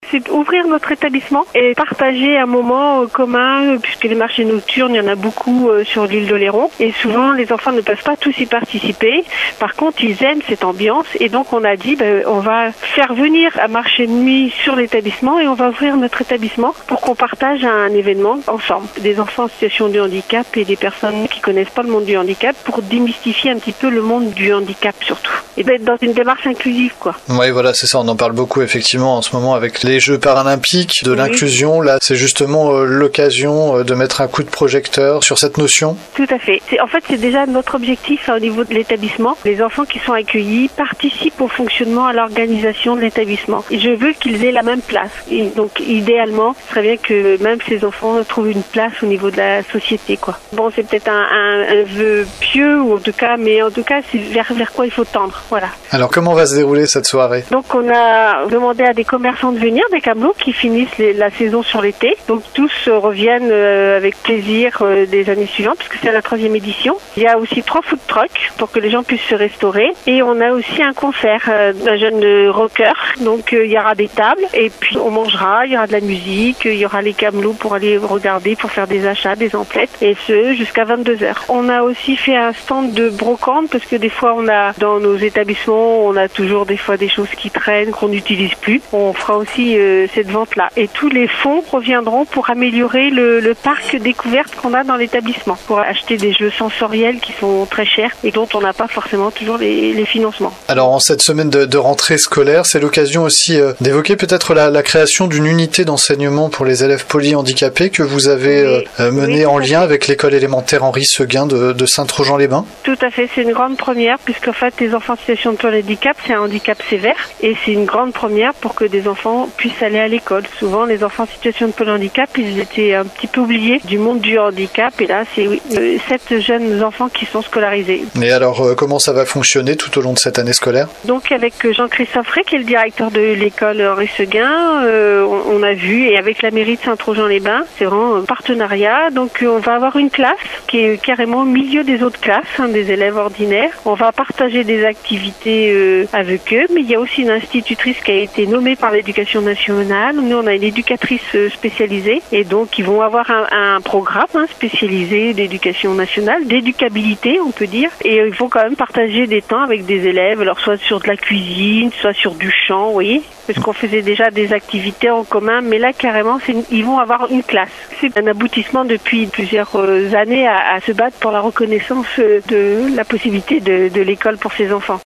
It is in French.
c'est ouvrir notre établissement et partager un moment commun, puisque les marchés nocturnes, il y en a beaucoup sur l'île d'Oléron. Et souvent, les enfants ne peuvent pas tous y participer. Par contre, ils aiment cette ambiance. Et donc, on a dit, on va faire venir un marché de nuit sur l'établissement et on va ouvrir notre établissement pour qu'on partage un événement ensemble. Des enfants en situation de handicap et des personnes qui connaissent pas le monde du handicap pour démystifier un petit peu le monde du handicap surtout. Et d'être dans une démarche inclusive, quoi. Oui, voilà, c'est ça. On en parle beaucoup, effectivement, en ce moment avec les Jeux paralympiques, de l'inclusion. Là, c'est justement l'occasion de mettre un coup de projecteur sur cette notion. Tout à fait. En fait, c'est déjà notre objectif au niveau de l'établissement. Les enfants qui sont accueillis participent au fonctionnement, à l'organisation de l'établissement. Et je veux qu'ils aient la même place. Et donc, idéalement, ce serait bien que même ces enfants trouvent une place au niveau de la société, quoi. Bon, c'est peut-être un vœu pieux, ou en tout cas, c'est vers quoi il faut tendre. Voilà. Alors, comment va se dérouler cette soirée? Donc, on a demandé à des commerçants de venir, des camelots qui finissent la saison sur l'été. Donc, tous reviennent avec plaisir des années suivantes, puisque c'est la 3e édition. Il y a aussi 3 food trucks pour que les gens puissent se restaurer. Et on a aussi un concert d'un jeune rocker. Donc, il y aura des tables et puis on mangera, il y aura de la musique, il y aura les camelots pour aller regarder, pour faire des achats, des emplettes, et ce, jusqu'à 22h. On a aussi fait un stand de brocante, parce que des fois, dans nos établissements, on a toujours des fois des choses qui traînent, qu'on n'utilise plus. On fera aussi cette vente-là. Et tous les fonds reviendront pour améliorer le parc découverte qu'on a dans l'établissement, pour acheter des jeux sensoriels qui sont très chers et dont on n'a pas forcément toujours les financements. Alors, en cette semaine de rentrée scolaire, c'est l'occasion aussi d'évoquer peut-être la création d'une unité d'enseignement pour les élèves polyhandicapés que vous avez menée en lien avec l'école élémentaire Henri Seguin de Saint-Trojan-les-Bains. Tout à fait, c'est une grande première, puisqu'en fait, les enfants en situation de polyhandicap, c'est un handicap sévère, et c'est une grande première pour que des enfants puissent aller à l'école. Souvent, les enfants en situation de polyhandicap, ils étaient un petit peu oubliés du monde du handicap, et là, c'est 7 jeunes enfants qui sont scolarisés. Et alors, comment ça va fonctionner tout au long de cette année scolaire? Donc, avec Jean-Christophe Rey, qui est le directeur de l'école Henri Seguin, on a vu, et avec la mairie de Saint-Trojan-les-Bains, c'est vraiment un partenariat. Donc, on va avoir une classe qui est carrément au milieu des autres classes, des élèves ordinaires. On va partager des activités avec eux, mais il y a aussi une institutrice qui a été nommée par l'Éducation nationale. Nous, on a une éducatrice spécialisée, et donc ils vont avoir un programme spécialisé d'éducation nationale, d'éducabilité, on peut dire, et ils vont quand même partager des temps avec des élèves, alors soit sur de la cuisine, soit sur du chant, vous voyez, parce qu'on faisait déjà des activités en commun, mais là, carrément, ils vont avoir une classe. C'est un aboutissement depuis plusieurs années à se battre pour la reconnaissance de la possibilité de l'école pour ces enfants.